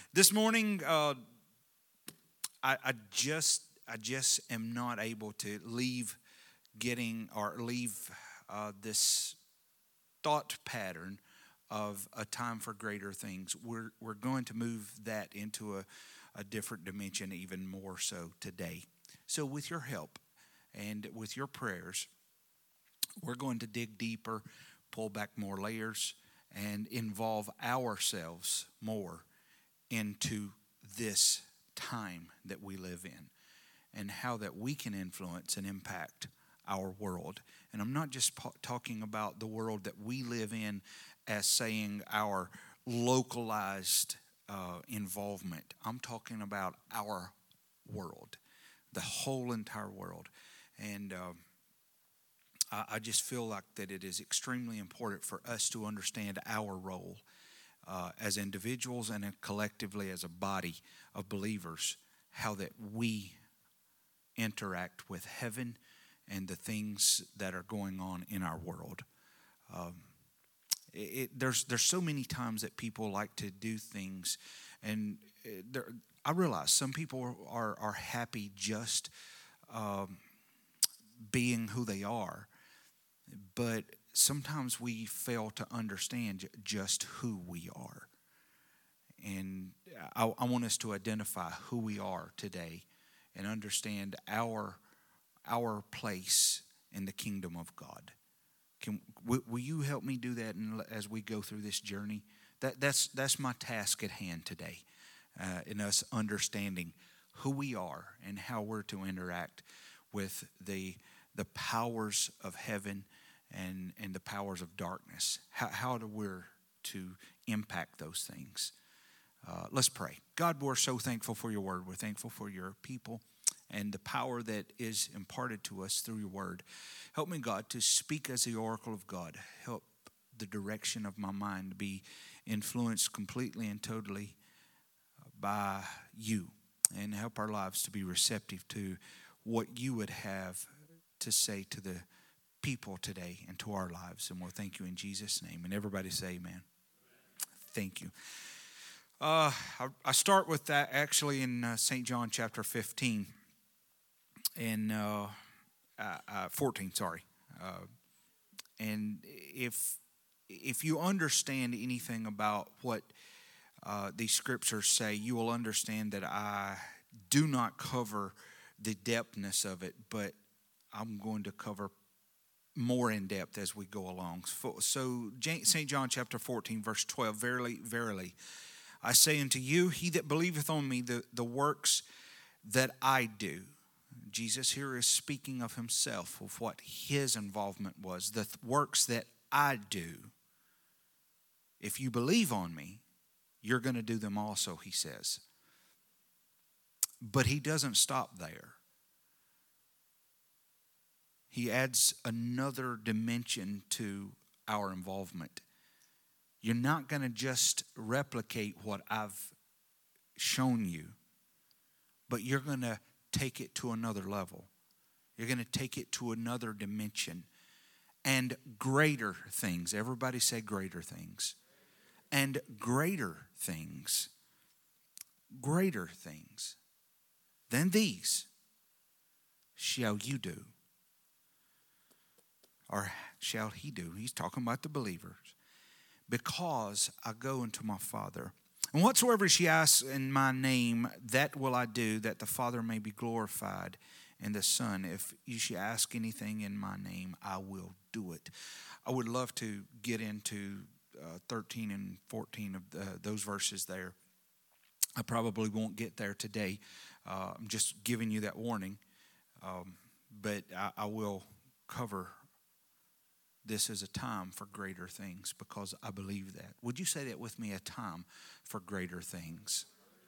This morning, I just am not able to leave this thought pattern of a time for greater things. We're going to move that into a different dimension even more so today. So with your help and with your prayers, we're going to dig deeper, pull back more layers, and involve ourselves more into this time that we live in and how that we can influence and impact our world. And I'm not just talking about the world that we live in as saying our localized involvement. I'm talking about our world, the whole entire world. And I just feel like that it is extremely important for us to understand our role as individuals and collectively as a body of believers, how that we interact with heaven and the things that are going on in our world. There's so many times that people like to do things, and I realize some people are happy just being who they are, but sometimes we fail to understand just who we are. And I want us to identify who we are today and understand our place in the kingdom of God. Will you help me do that as we go through this journey? That's my task at hand today, in us understanding who we are and how we're to interact with the powers of heaven and the powers of darkness. How we're to impact those things. Let's pray. God, we're so thankful for your word. We're thankful for your people and the power that is imparted to us through your word. Help me, God, to speak as the oracle of God. Help the direction of my mind to be influenced completely and totally by you. And help our lives to be receptive to what you would have to say to the people today and to our lives. And we'll thank you in Jesus' name. And everybody say amen. Thank you. I start with that actually in St. John chapter 15 and 14, sorry. And if you understand anything about what these scriptures say, you will understand that I do not cover the depthness of it, but I'm going to cover more in depth as we go along. So St. John chapter 14, verse 12, verily, verily, I say unto you, he that believeth on me, the works that I do. Jesus here is speaking of himself, of what his involvement was. The works that I do. If you believe on me, you're going to do them also, he says. But he doesn't stop there. He adds another dimension to our involvement. You're not going to just replicate what I've shown you, but you're going to take it to another level. You're going to take it to another dimension and greater things. Everybody say greater things. And greater things than these shall you do. Or shall he do? He's talking about the believers. Because I go unto my Father. And whatsoever she asks in my name, that will I do, that the Father may be glorified in the Son. If you should ask anything in my name, I will do it. I would love to get into 13 and 14 of those verses there. I probably won't get there today. I'm just giving you that warning. But I will cover this is a time for greater things because I believe that. Would you say that with me? A time for greater things.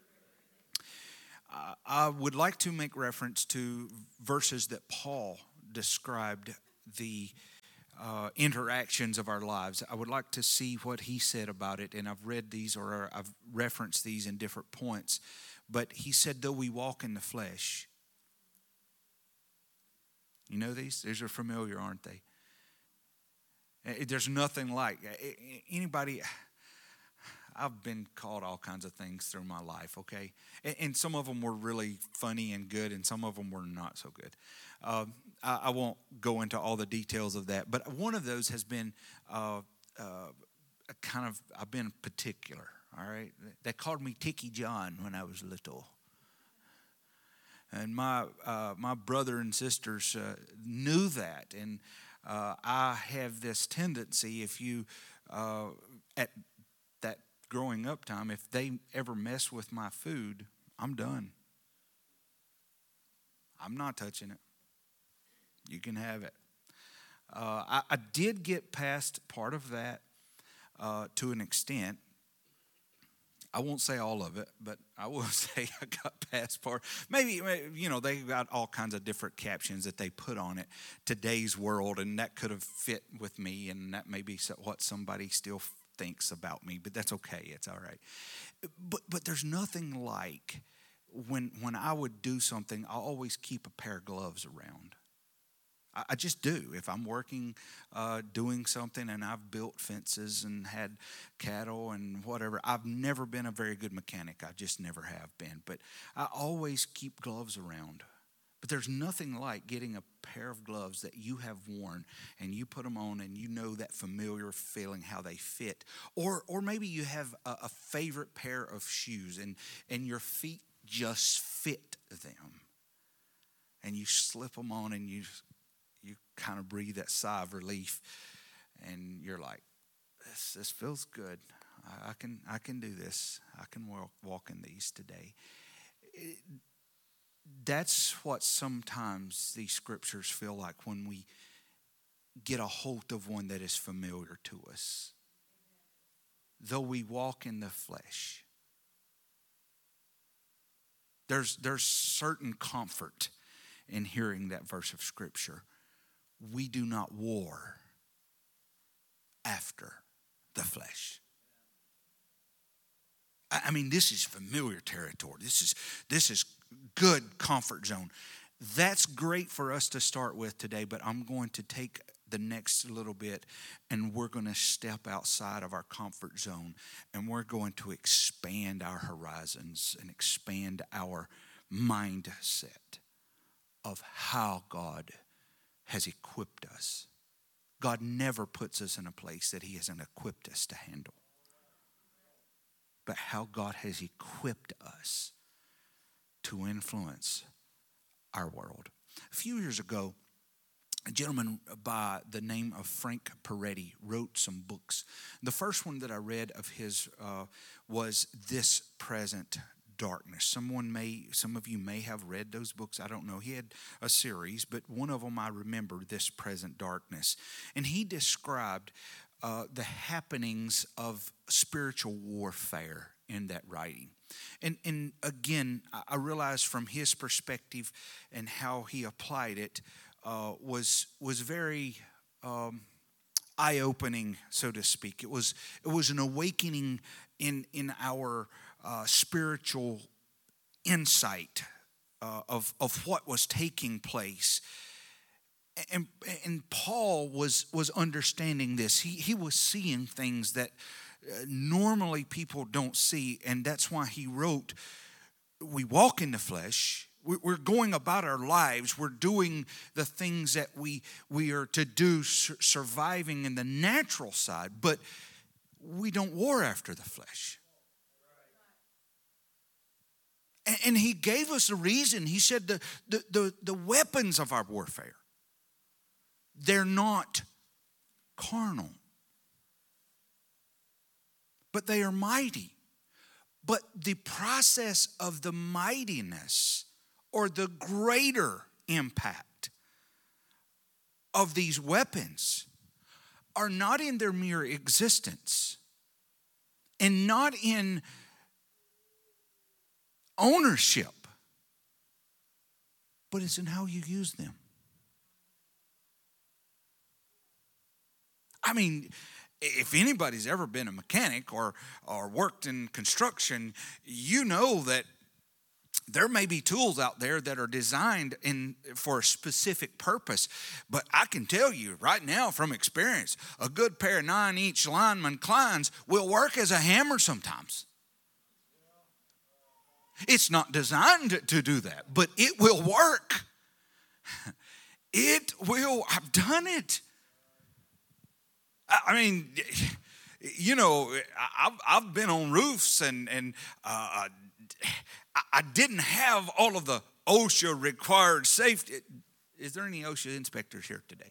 I would like to make reference to verses that Paul described the interactions of our lives. I would like to see what he said about it, and I've read these or I've referenced these in different points. But he said, though we walk in the flesh. You know these? These are familiar, aren't they? There's nothing like anybody. I've been called all kinds of things through my life, okay? And some of them were really funny and good, and some of them were not so good. I won't go into all the details of that, but one of those has been I've been particular, all right? They called me Tiki John when I was little. And my brother and sisters knew that, and I have this tendency, if you, at that growing up time, if they ever mess with my food, I'm done. I'm not touching it. You can have it. I did get past part of that to an extent. I won't say all of it, but I will say I got past part. Maybe they got all kinds of different captions that they put on it. Today's world, and that could have fit with me, and that may be what somebody still thinks about me, but that's okay. It's all right. But there's nothing like when I would do something, I always keep a pair of gloves around. I just do. If I'm working, doing something, and I've built fences and had cattle and whatever, I've never been a very good mechanic. I just never have been. But I always keep gloves around. But there's nothing like getting a pair of gloves that you have worn and you put them on and you know that familiar feeling how they fit. Or maybe you have a favorite pair of shoes and your feet just fit them. And you slip them on and you kind of breathe that sigh of relief, and you're like, this feels good. I can do this. I can walk in these today. That's what sometimes these scriptures feel like when we get a hold of one that is familiar to us. Though we walk in the flesh, there's certain comfort in hearing that verse of scripture. We do not war after the flesh. I mean, this is familiar territory. This is good comfort zone. That's great for us to start with today, but I'm going to take the next little bit and we're going to step outside of our comfort zone and we're going to expand our horizons and expand our mindset of how God has equipped us. God never puts us in a place that he hasn't equipped us to handle. But how God has equipped us to influence our world. A few years ago, a gentleman by the name of Frank Peretti wrote some books. The first one that I read of his was This Present Darkness. Some of you may have read those books. I don't know. He had a series, but one of them I remember, This Present Darkness. And he described the happenings of spiritual warfare in that writing. And again, I realized from his perspective and how he applied it was very eye-opening, so to speak. It was an awakening in our spiritual insight of what was taking place. And Paul was understanding this. He was seeing things that normally people don't see, and that's why he wrote, we walk in the flesh. We're going about our lives. We're doing the things that we are to do, surviving in the natural side, but we don't war after the flesh. And he gave us a reason. He said the weapons of our warfare, they're not carnal, but they are mighty. But the process of the mightiness or the greater impact of these weapons are not in their mere existence and not in ownership, but it's in how you use them. I mean, if anybody's ever been a mechanic or worked in construction, you know that There may be tools out there that are designed for a specific purpose, but I can tell you right now from experience, a good pair of 9-inch lineman Kleins will work as a hammer sometimes. It's not designed to do that, but it will work. It will. I've done it. I mean, you know, I've been on roofs and I didn't have all of the OSHA required safety. Is there any OSHA inspectors here today?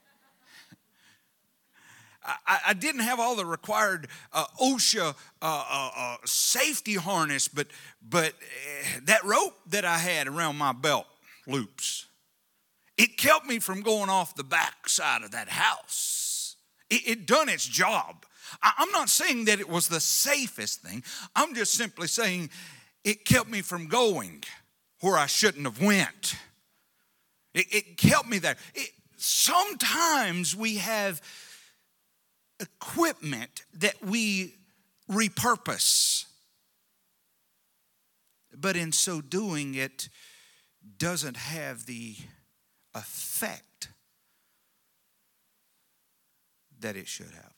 I didn't have all the required OSHA safety harness, but that rope that I had around my belt loops, it kept me from going off the back side of that house. It done its job. I'm not saying that it was the safest thing. I'm just simply saying it kept me from going where I shouldn't have went. It kept me there. Sometimes we have equipment that we repurpose, but in so doing, it doesn't have the effect that it should have.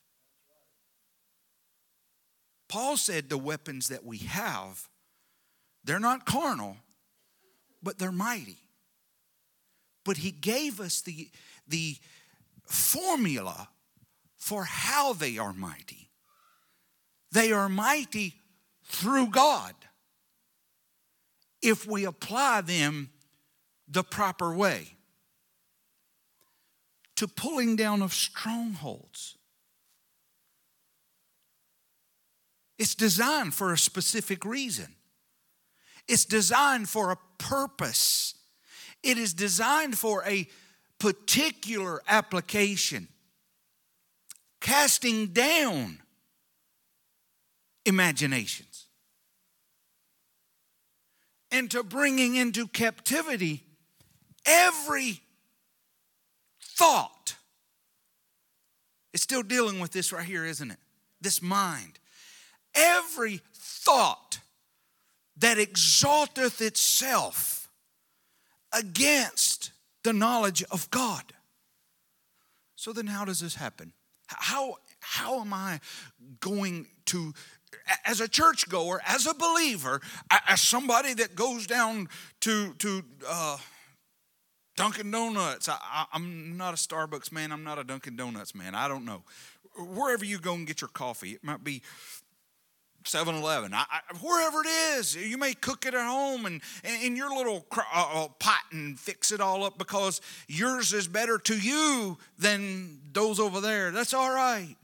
Paul said the weapons that we have, they're not carnal, but they're mighty. But he gave us the formula for how they are mighty. They are mighty through God if we apply them the proper way. To pulling down of strongholds. It's designed for a specific reason. It's designed for a purpose. It is designed for a particular application. Casting down imaginations. And to bringing into captivity every thought. It's still dealing with this right here, isn't it? This mind. Every thought that exalteth itself against the knowledge of God. So then how does this happen? How am I going to, as a churchgoer, as a believer, as somebody that goes down to Dunkin' Donuts. I'm not a Starbucks man. I'm not a Dunkin' Donuts man. I don't know. Wherever you go and get your coffee, it might be 7-Eleven. Wherever it is, you may cook it at home and in your little pot and fix it all up because yours is better to you than those over there. That's all right.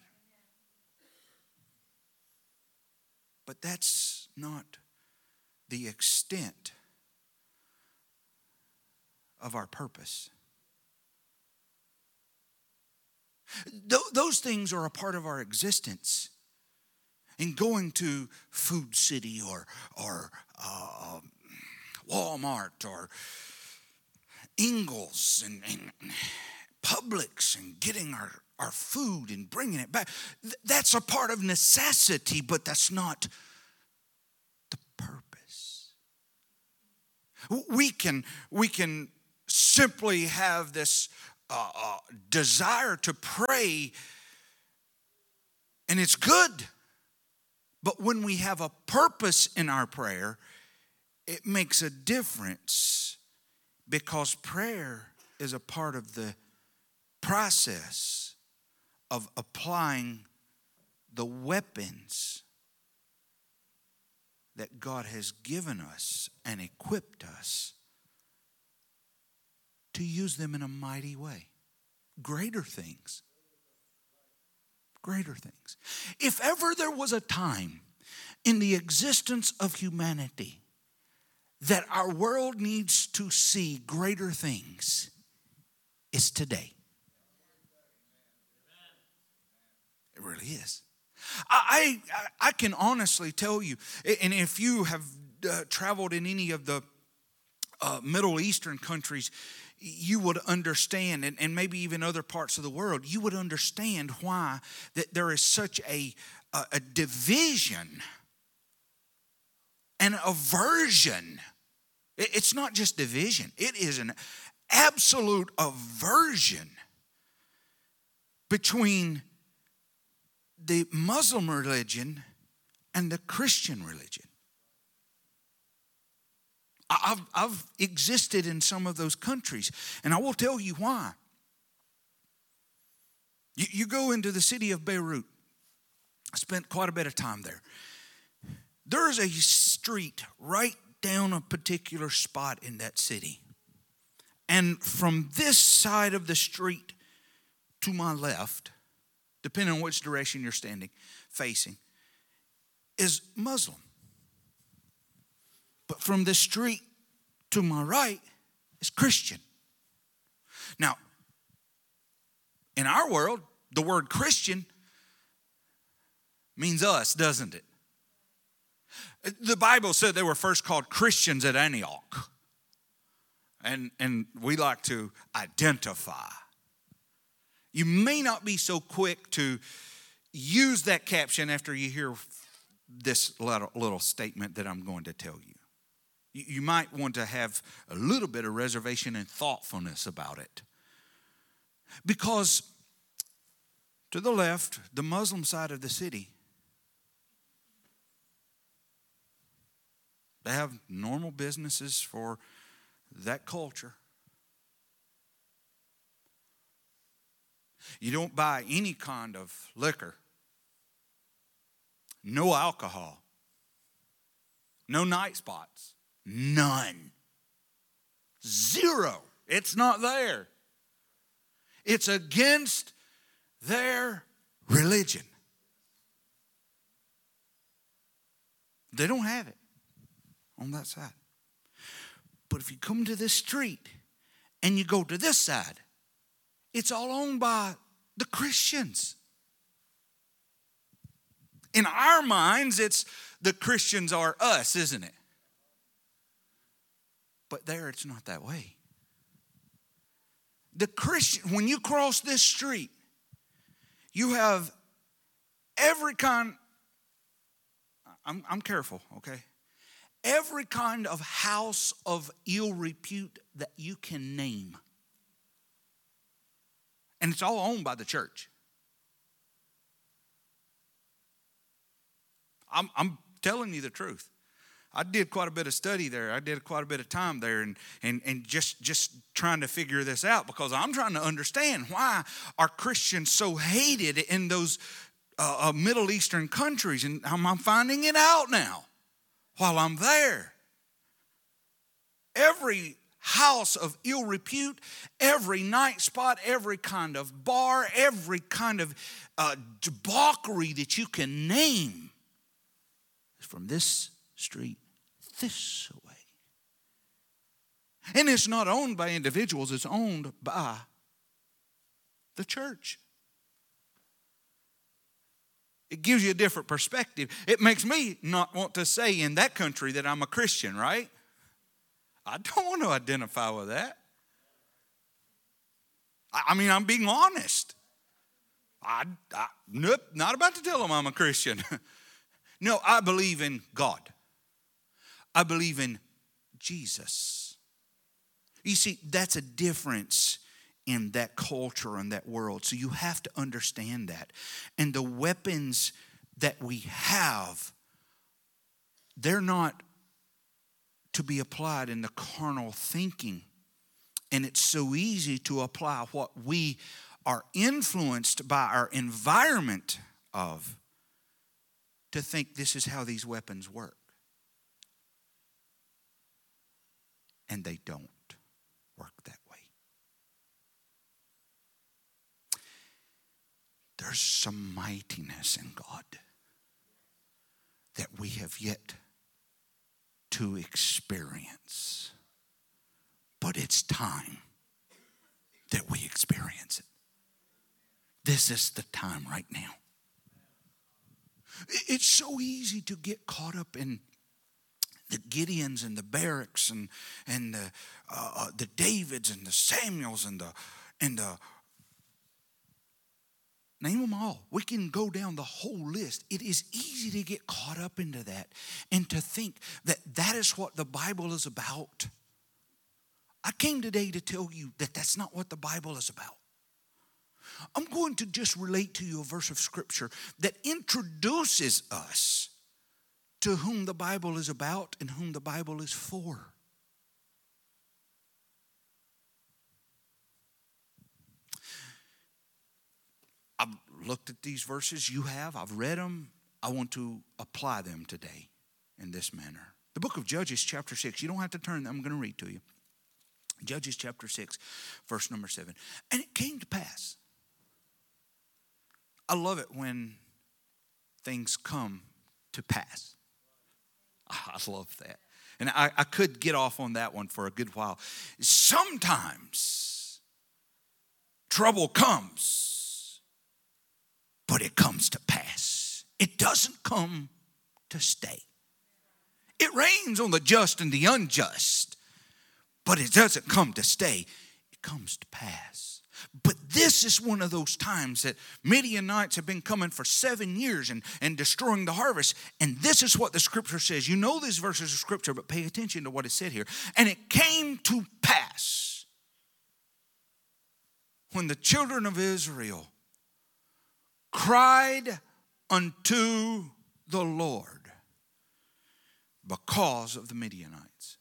But that's not the extent of our purpose. Those things are a part of our existence. And going to Food City or Walmart or Ingles and Publix and getting our food and bringing it back, that's a part of necessity, but that's not the purpose. We can simply have this desire to pray, and it's good. But when we have a purpose in our prayer, it makes a difference because prayer is a part of the process of applying the weapons that God has given us and equipped us to use them in a mighty way. Greater things. Greater things. If ever there was a time in the existence of humanity that our world needs to see greater things, it's today. It really is. I can honestly tell you, and if you have traveled in any of the Middle Eastern countries, you would understand, and maybe even other parts of the world, you would understand why that there is such a division and aversion It's not just division. It is an absolute aversion between the Muslim religion and the Christian religion. I've existed in some of those countries, and I will tell you why. You go into the city of Beirut. I spent quite a bit of time there. There's a street right down a particular spot in that city. And from this side of the street to my left, depending on which direction you're facing, is Muslim. But from the street to my right is Christian. Now, in our world, the word Christian means us, doesn't it? The Bible said they were first called Christians at Antioch. And we like to identify. You may not be so quick to use that caption after you hear this little statement that I'm going to tell you. You might want to have a little bit of reservation and thoughtfulness about it. Because to the left, the Muslim side of the city, they have normal businesses for that culture. You don't buy any kind of liquor. No alcohol. No night spots. None. Zero. It's not there. It's against their religion. They don't have it on that side. But if you come to this street and you go to this side, it's all owned by the Christians. In our minds, it's the Christians are us, isn't it? But there, it's not that way. The Christian, when you cross this street, you have every kind, I'm careful, okay? Every kind of house of ill repute that you can name. And it's all owned by the church. I'm telling you the truth. I did quite a bit of study there. I did quite a bit of time there and just trying to figure this out, because I'm trying to understand why are Christians so hated in those Middle Eastern countries. And I'm finding it out now while I'm there. Every house of ill repute, every night spot, every kind of bar, every kind of debauchery that you can name is from this street this way. And it's not owned by individuals, it's owned by the church. It gives you a different perspective. It makes me not want to say in that country that I'm a Christian, right? I don't want to identify with that. I mean, I'm being honest. Nope, not about to tell them I'm a Christian. No, I believe in God. I believe in Jesus. You see, that's a difference in that culture and that world. So you have to understand that. And the weapons that we have, they're not to be applied in the carnal thinking. And it's so easy to apply what we are influenced by our environment of, to think this is how these weapons work. And they don't work that way. There's some mightiness in God that we have yet to experience. But it's time that we experience it. This is the time right now. It's so easy to get caught up in the Gideons and the Barracks and the Davids and the Samuels and the Name them all. We can go down the whole list. It is easy to get caught up into that and to think that that is what the Bible is about. I came today to tell you that that's not what the Bible is about. I'm going to just relate to you a verse of Scripture that introduces us to whom the Bible is about and whom the Bible is for. I've looked at these verses. You have. I've read them. I want to apply them today in this manner. The book of Judges chapter 6. You don't have to turn. I'm going to read to you. Judges chapter 6, verse number 7. And it came to pass. I love it when things come to pass. I love that. And I could get off on that one for a good while. Sometimes trouble comes, but it comes to pass. It doesn't come to stay. It rains on the just and the unjust, but it doesn't come to stay. It comes to pass. But this is one of those times that Midianites have been coming for 7 years and destroying the harvest. And this is what the Scripture says. You know these verses of Scripture, but pay attention to what is said here. And it came to pass when the children of Israel cried unto the Lord because of the Midianites.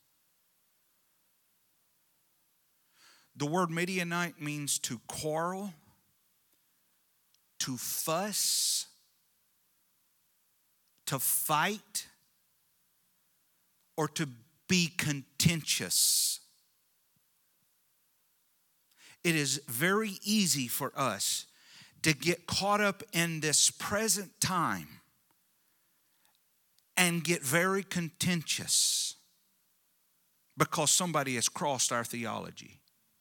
The word Midianite means to quarrel, to fuss, to fight, or to be contentious. It is very easy for us to get caught up in this present time and get very contentious because somebody has crossed our theology.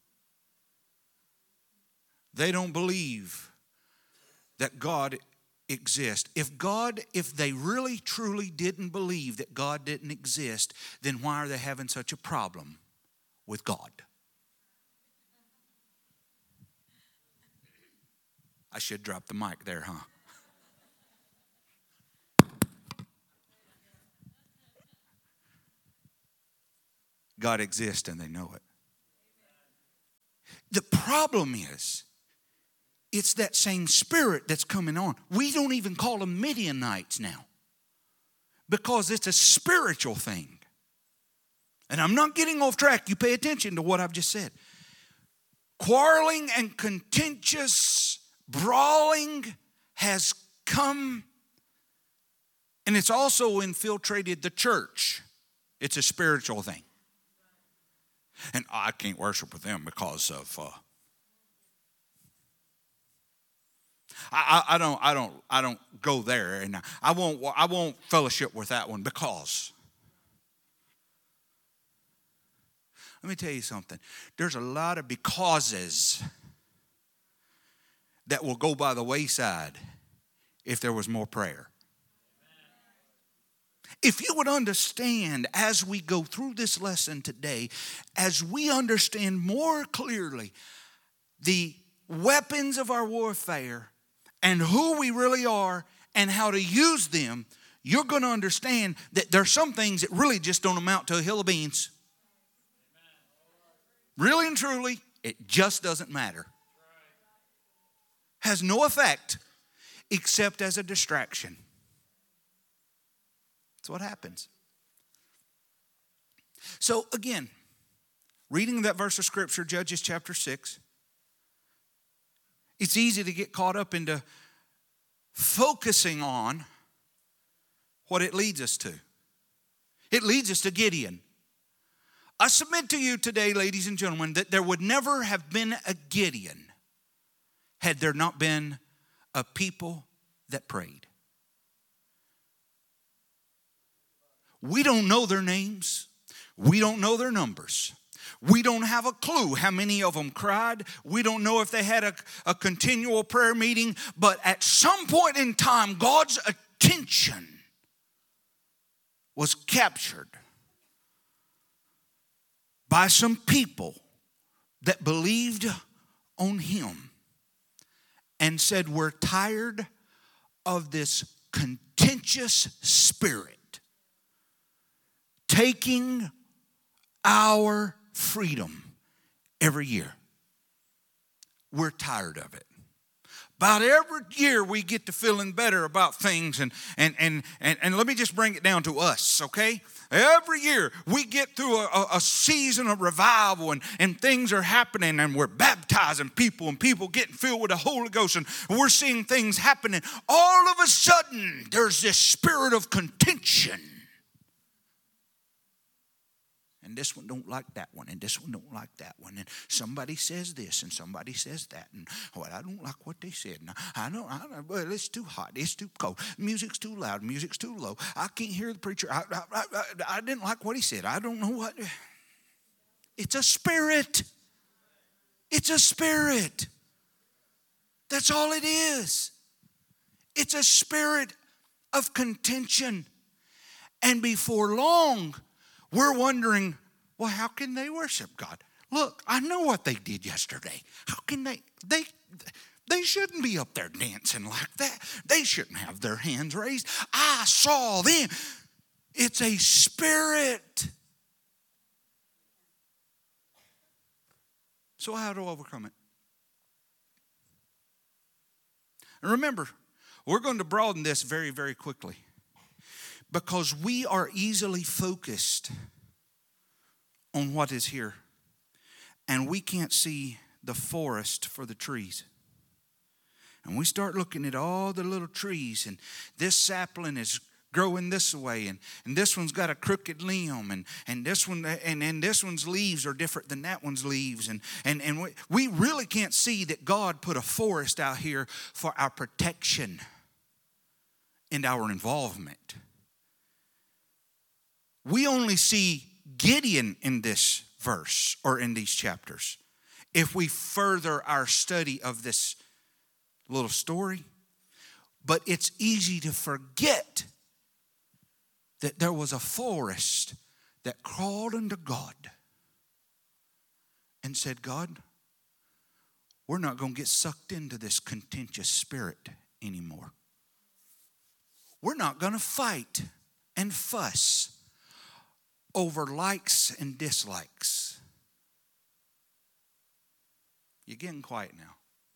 They don't believe that God exists. If they really truly didn't believe that God didn't exist, then why are they having such a problem with God? I should drop the mic there, huh? God exists and they know it. The problem is, it's that same spirit that's coming on. We don't even call them Midianites now because it's a spiritual thing. And I'm not getting off track. You pay attention to what I've just said. Quarreling and contentious brawling has come, and it's also infiltrated the church. It's a spiritual thing. And I can't worship with them because of I don't go there, and I won't fellowship with that one because. Let me tell you something. There's a lot of becauses that will go by the wayside if there was more prayer. If you would understand as we go through this lesson today, as we understand more clearly the weapons of our warfare and who we really are and how to use them, you're going to understand that there are some things that really just don't amount to a hill of beans. Really and truly, it just doesn't matter. Has no effect except as a distraction. That's what happens. So again, reading that verse of Scripture, Judges chapter 6, it's easy to get caught up into focusing on what it leads us to. It leads us to Gideon. I submit to you today, ladies and gentlemen, that there would never have been a Gideon had there not been a people that prayed. We don't know their names. We don't know their numbers. We don't have a clue how many of them cried. We don't know if they had a continual prayer meeting. But at some point in time, God's attention was captured by some people that believed on Him. and said, we're tired of this contentious spirit taking our freedom every year. We're tired of it. About every year we get to feeling better about things, and let me just bring it down to us, okay? Every year we get through a season of revival, and things are happening, and we're baptizing people, and people getting filled with the Holy Ghost, and we're seeing things happening. All of a sudden there's this spirit of contention. And this one don't like that one, and this one don't like that one, and somebody says this, and somebody says that, and well, I don't like what they said. And I don't. Well, it's too hot, it's too cold, music's too loud, music's too low. I can't hear the preacher. I didn't like what he said. I don't know what. It's a spirit. It's a spirit. That's all it is. It's a spirit of contention, and before long, we're wondering, well, how can they worship God? Look, I know what they did yesterday. How can they shouldn't be up there dancing like that. They shouldn't have their hands raised. I saw them. It's a spirit. So how to overcome it? And remember, we're going to broaden this very, very quickly, because we are easily focused on what is here, and we can't see the forest for the trees. And we start looking at all the little trees, and this sapling is growing this way, and this one's got a crooked limb, and this one, and this one's leaves are different than that one's leaves, and we really can't see that God put a forest out here for our protection and our involvement. We only see Gideon in this verse or in these chapters if we further our study of this little story. But it's easy to forget that there was a forest that crawled unto God and said, God, we're not going to get sucked into this contentious spirit anymore. We're not going to fight and fuss over likes and dislikes. You're getting quiet now.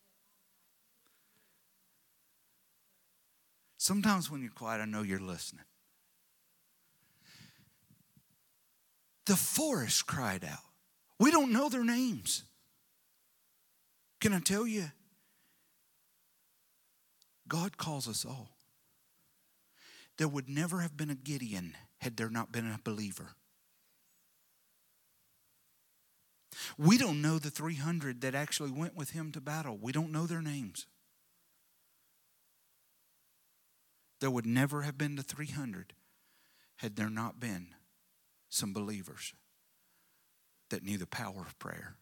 Sometimes when you're quiet, I know you're listening. The forest cried out. We don't know their names. Can I tell you? God calls us all. There would never have been a Gideon had there not been a believer. We don't know the 300 that actually went with him to battle. We don't know their names. There would never have been the 300 had there not been some believers that knew the power of prayer.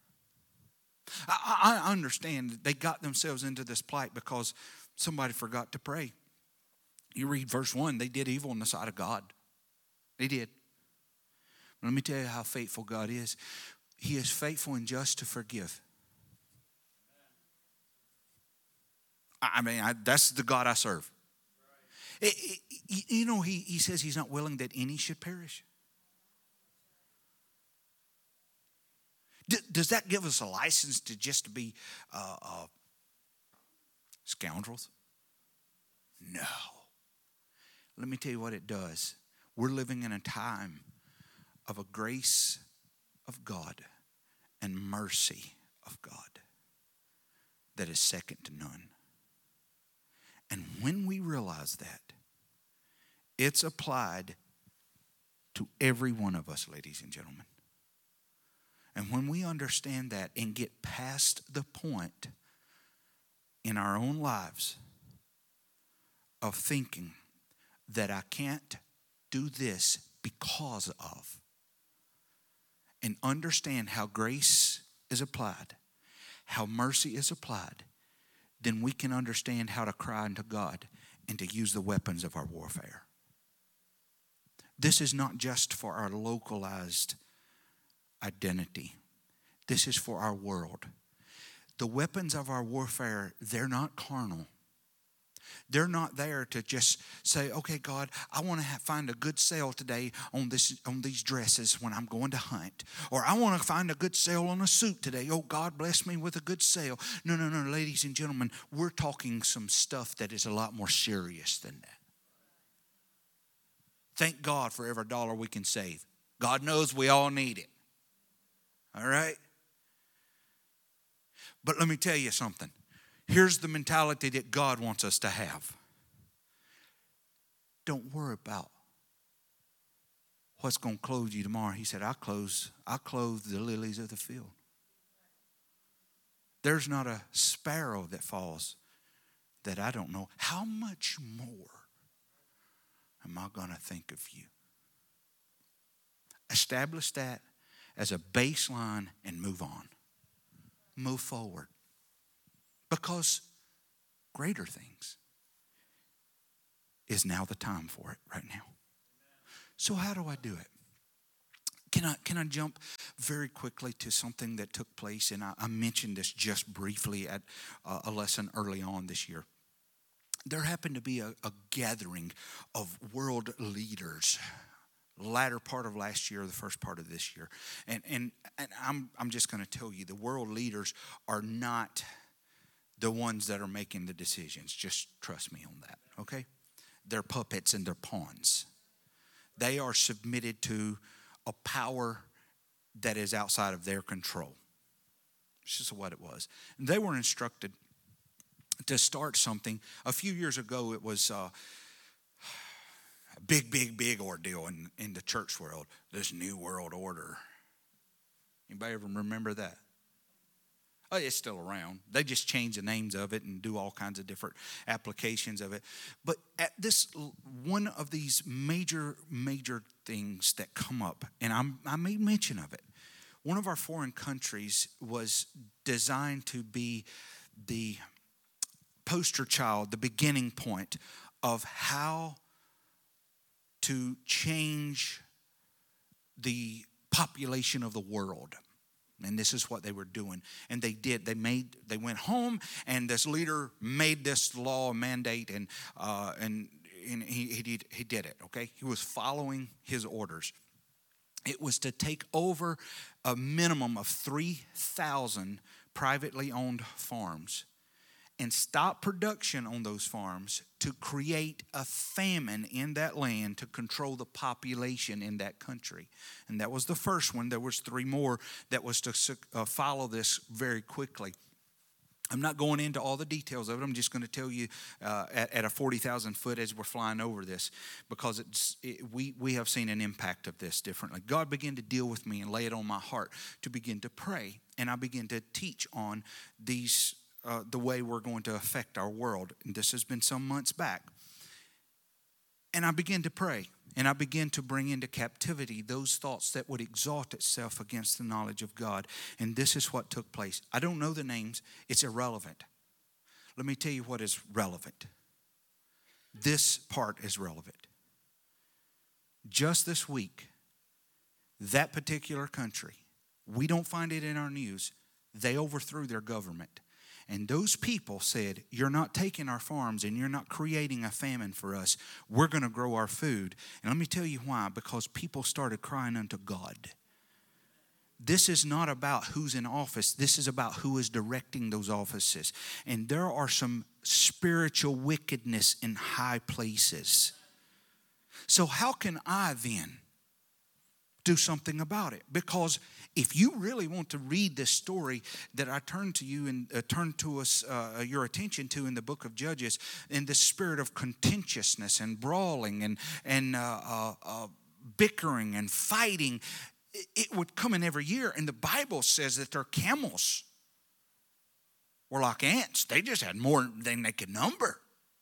I understand that they got themselves into this plight because somebody forgot to pray. You read verse 1, they did evil in the sight of God. They did. Let me tell you how faithful God is. He is faithful and just to forgive. That's the God I serve. He says he's not willing that any should perish. Does that give us a license to just be scoundrels? No. Let me tell you what it does. We're living in a time of a grace of God and mercy of God that is second to none. And when we realize that, it's applied to every one of us, ladies and gentlemen. And when we understand that and get past the point in our own lives of thinking that I can't do this because of, and understand how grace is applied, how mercy is applied, then we can understand how to cry unto God and to use the weapons of our warfare. This is not just for our localized identity. This is for our world. The weapons of our warfare, they're not carnal. They're not there to just say, okay, God, I want to find a good sale today on these dresses when I'm going to hunt. Or I want to find a good sale on a suit today. Oh, God, bless me with a good sale. No, ladies and gentlemen, we're talking some stuff that is a lot more serious than that. Thank God for every dollar we can save. God knows we all need it. All right? But let me tell you something. Here's the mentality that God wants us to have. Don't worry about what's going to clothe you tomorrow. He said, I clothe the lilies of the field. There's not a sparrow that falls that I don't know. How much more am I going to think of you? Establish that as a baseline and move on. Move forward. Because greater things is now the time for it right now. So how do I do it? Can I jump very quickly to something that took place? And I mentioned this just briefly at a lesson early on this year. There happened to be a gathering of world leaders, latter part of last year, the first part of this year. And I'm just going to tell you, the world leaders are not the ones that are making the decisions. Just trust me on that, okay? They're puppets and they're pawns. They are submitted to a power that is outside of their control. It's just what it was. And they were instructed to start something. A few years ago, it was a big ordeal in the church world. This new world order. Anybody ever remember that? Oh, it's still around. They just change the names of it and do all kinds of different applications of it. But at this one of these major things that come up, and I made mention of it. One of our foreign countries was designed to be the poster child, the beginning point of how to change the population of the world. And this is what they were doing. And they did. They went home, and this leader made this law, a mandate, and he did it, okay? He was following his orders. It was to take over a minimum of 3,000 privately owned farms and stop production on those farms to create a famine in that land to control the population in that country. And that was the first one. There was 3 more that was to follow this very quickly. I'm not going into all the details of it. I'm just going to tell you at a 40,000 foot as we're flying over this, because we have seen an impact of this differently. God began to deal with me and lay it on my heart to begin to pray. And I began to teach on these the way we're going to affect our world. And this has been some months back. And I began to pray. And I began to bring into captivity those thoughts that would exalt itself against the knowledge of God. And this is what took place. I don't know the names. It's irrelevant. Let me tell you what is relevant. This part is relevant. Just this week, that particular country, we don't find it in our news, they overthrew their government. And those people said, you're not taking our farms and you're not creating a famine for us. We're going to grow our food. And let me tell you why. Because people started crying unto God. This is not about who's in office. This is about who is directing those offices. And there are some spiritual wickedness in high places. So how can I then do something about it? Because if you really want to read this story that I turn to you and turn to us your attention to in the book of Judges, in the spirit of contentiousness and brawling and bickering and fighting, it would come in every year. And the Bible says that their camels were like ants. They just had more than they could number.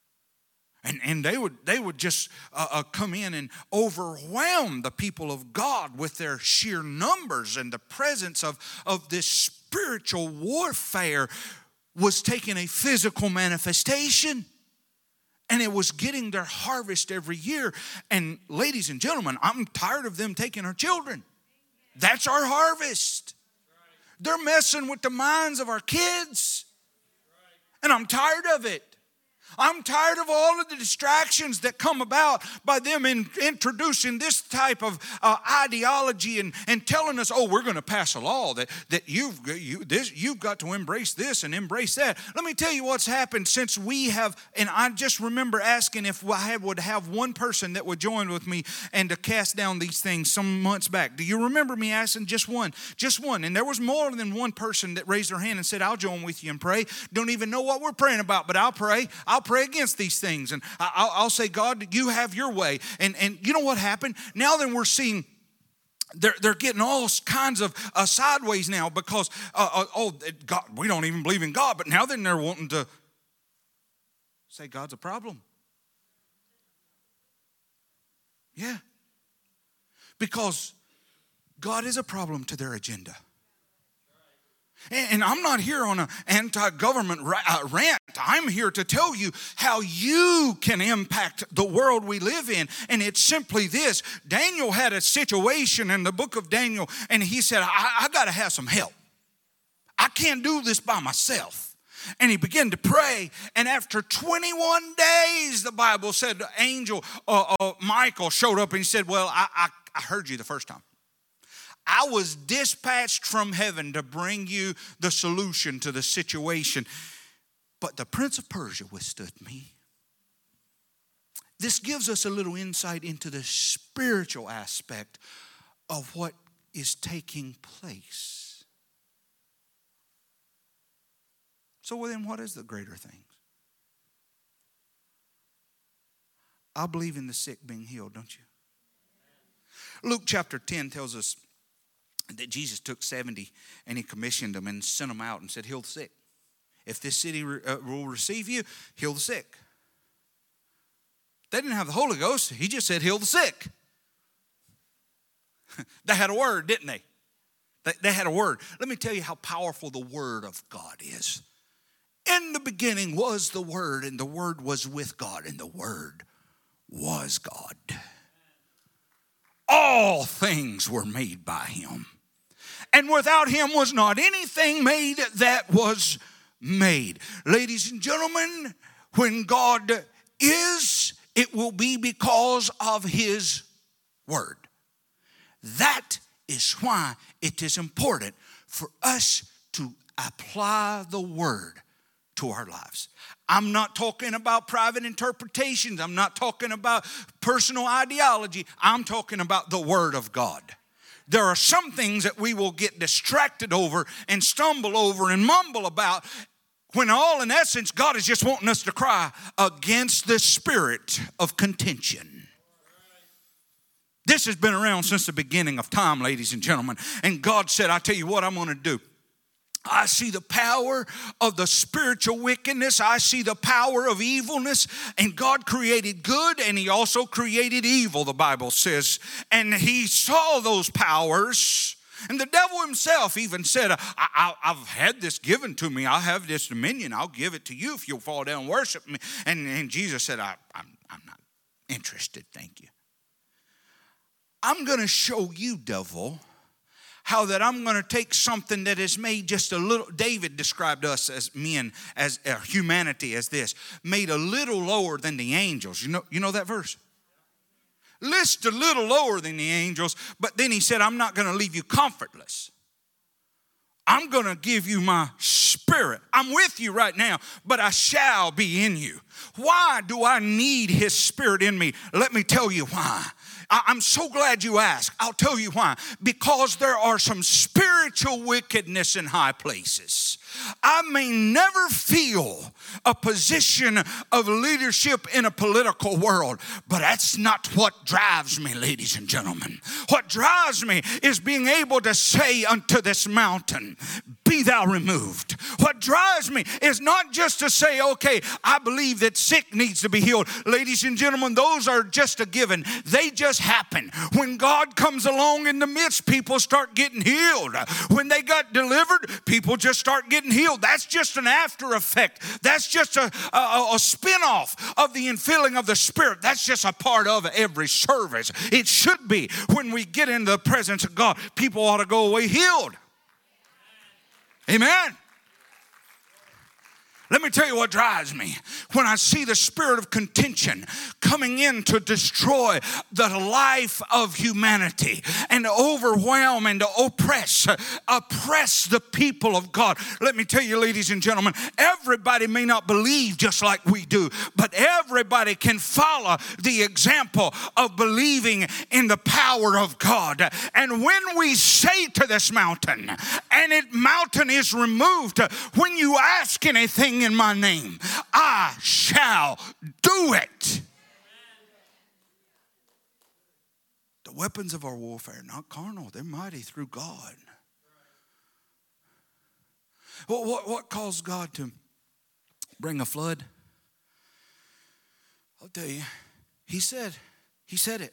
And they would just come in and overwhelm the people of God with their sheer numbers, and the presence of this spiritual warfare was taking a physical manifestation. And it was getting their harvest every year. And ladies and gentlemen, I'm tired of them taking our children. That's our harvest. They're messing with the minds of our kids. And I'm tired of it. I'm tired of all of the distractions that come about by them introducing this type of ideology and telling us, oh, we're going to pass a law that you've got to embrace this and embrace that. Let me tell you what's happened since we have, and I just remember asking if I would have one person that would join with me and to cast down these things some months back. Do you remember me asking just one? Just one. And there was more than one person that raised their hand and said, I'll join with you and pray. Don't even know what we're praying about, but I'll pray. I'll pray against these things, and I'll say, God, you have your way. And you know what happened? Now then we're seeing they're getting all kinds of sideways now because God, we don't even believe in God, but now then they're wanting to say God's a problem. Yeah, because God is a problem to their agenda. And I'm not here on an anti-government rant. I'm here to tell you how you can impact the world we live in. And it's simply this. Daniel had a situation in the book of Daniel, and he said, I got to have some help. I can't do this by myself. And he began to pray. And after 21 days, the Bible said, the angel Michael showed up and he said, well, I heard you the first time. I was dispatched from heaven to bring you the solution to the situation. But the prince of Persia withstood me. This gives us a little insight into the spiritual aspect of what is taking place. So then what is the greater things? I believe in the sick being healed, don't you? Luke chapter 10 tells us that Jesus took 70 and he commissioned them and sent them out and said, heal the sick. If this city will receive you, heal the sick. They didn't have the Holy Ghost. He just said, heal the sick. They had a word, didn't they? They had a word. Let me tell you how powerful the word of God is. In the beginning was the Word, and the Word was with God, and the Word was God. All things were made by him. And without him was not anything made that was made. Ladies and gentlemen, when God is, it will be because of his word. That is why it is important for us to apply the word to our lives. I'm not talking about private interpretations. I'm not talking about personal ideology. I'm talking about the word of God. There are some things that we will get distracted over and stumble over and mumble about when all in essence God is just wanting us to cry against the spirit of contention. This has been around since the beginning of time, ladies and gentlemen. And God said, I tell you what I'm going to do. I see the power of the spiritual wickedness. I see the power of evilness. And God created good and he also created evil, the Bible says. And he saw those powers. And the devil himself even said, I've had this given to me. I have this dominion. I'll give it to you if you'll fall down and worship me. And Jesus said, I'm not interested, thank you. I'm going to show you, devil, how that I'm going to take something that is made just a little. David described us as men, as humanity, as this, made a little lower than the angels. You know that verse? Just a little lower than the angels, but then he said, I'm not going to leave you comfortless. I'm going to give you my spirit. I'm with you right now, but I shall be in you. Why do I need his spirit in me? Let me tell you why. I'm so glad you asked. I'll tell you why. Because there are some spiritual wickedness in high places. I may never feel a position of leadership in a political world, but that's not what drives me, ladies and gentlemen. What drives me is being able to say unto this mountain, be thou removed. What drives me is not just to say, okay, I believe that sick needs to be healed. Ladies and gentlemen, those are just a given. They just happen. When God comes along in the midst, people start getting healed. When they got delivered, people just start getting healed. That's just an after effect. That's just a spin-off of the infilling of the Spirit. That's just a part of every service. It should be. When we get into the presence of God, people ought to go away healed. Amen. Let me tell you what drives me. When I see the spirit of contention coming in to destroy the life of humanity and to overwhelm and to oppress the people of God. Let me tell you, ladies and gentlemen, everybody may not believe just like we do, but everybody can follow the example of believing in the power of God. And when we say to this mountain, and mountain is removed, when you ask anything in my name, I shall do it. The weapons of our warfare, not carnal, they're mighty through God. What caused God to bring a flood? I'll tell you, he said it.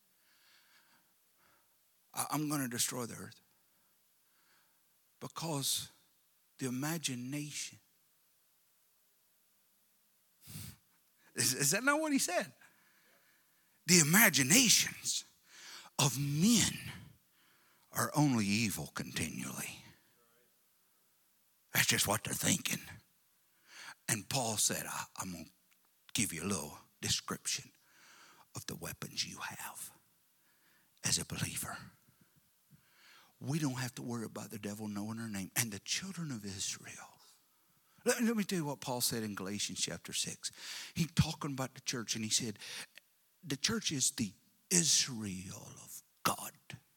I'm going to destroy the earth because the imagination. Is that not what he said? The imaginations of men are only evil continually. That's just what they're thinking. And Paul said, I'm going to give you a little description of the weapons you have as a believer. We don't have to worry about the devil knowing our name. And the children of Israel. Let me tell you what Paul said in Galatians chapter 6. He's talking about the church, and he said, the church is the Israel of God.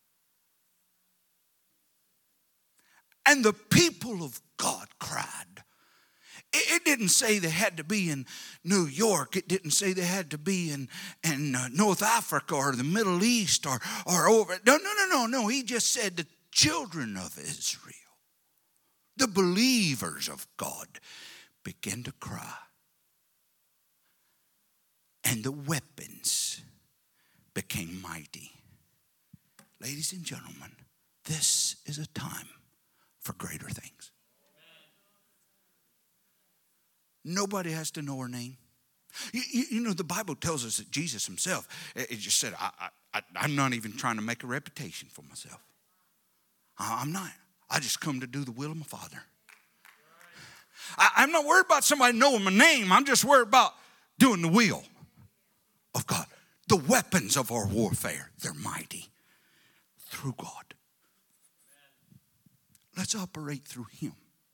And the people of God cried. It didn't say they had to be in New York. It didn't say they had to be in North Africa or the Middle East or over. No. He just said the children of Israel. The believers of God began to cry. And the weapons became mighty. Ladies and gentlemen, this is a time for greater things. Nobody has to know her name. You know, the Bible tells us that Jesus himself, it just said, I'm not even trying to make a reputation for myself. I'm not. I just come to do the will of my Father. I'm not worried about somebody knowing my name. I'm just worried about doing the will of God. The weapons of our warfare, they're mighty through God. Let's operate through him.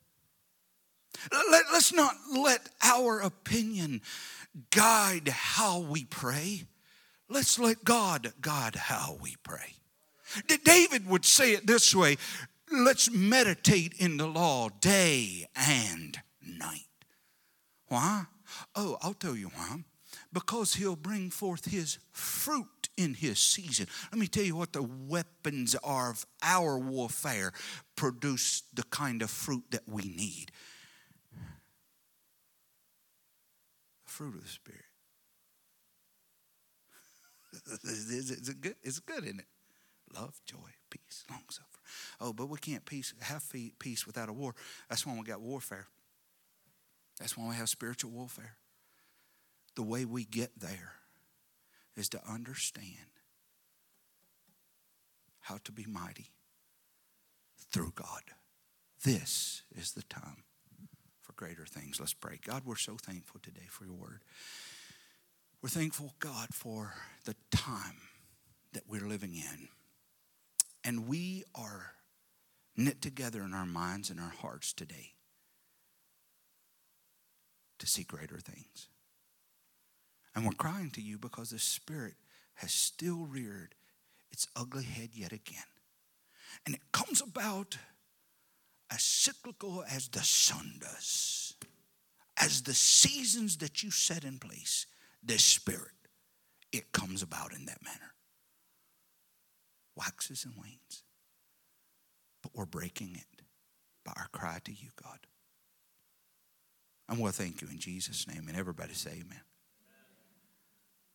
Let's not let our opinion guide how we pray. Let's let God guide how we pray. David would say it this way: let's meditate in the law day and night. Why? Oh, I'll tell you why. Because he'll bring forth his fruit in his season. Let me tell you what the weapons are of our warfare produce the kind of fruit that we need. The fruit of the Spirit. It's good, isn't it? Love, joy, peace, long suffering. Oh, but we can't have peace without a war. That's why we got warfare. That's why we have spiritual warfare. The way we get there is to understand how to be mighty through God. This is the time for greater things. Let's pray. God, we're so thankful today for your word. We're thankful, God, for the time that we're living in. And we are knit together in our minds and our hearts today to see greater things. And we're crying to you because the Spirit has still reared its ugly head yet again. And it comes about as cyclical as the sun does. As the seasons that you set in place, this Spirit, it comes about in that manner. Waxes and wanes. But we're breaking it by our cry to you, God. And we'll thank you in Jesus' name. And everybody say amen.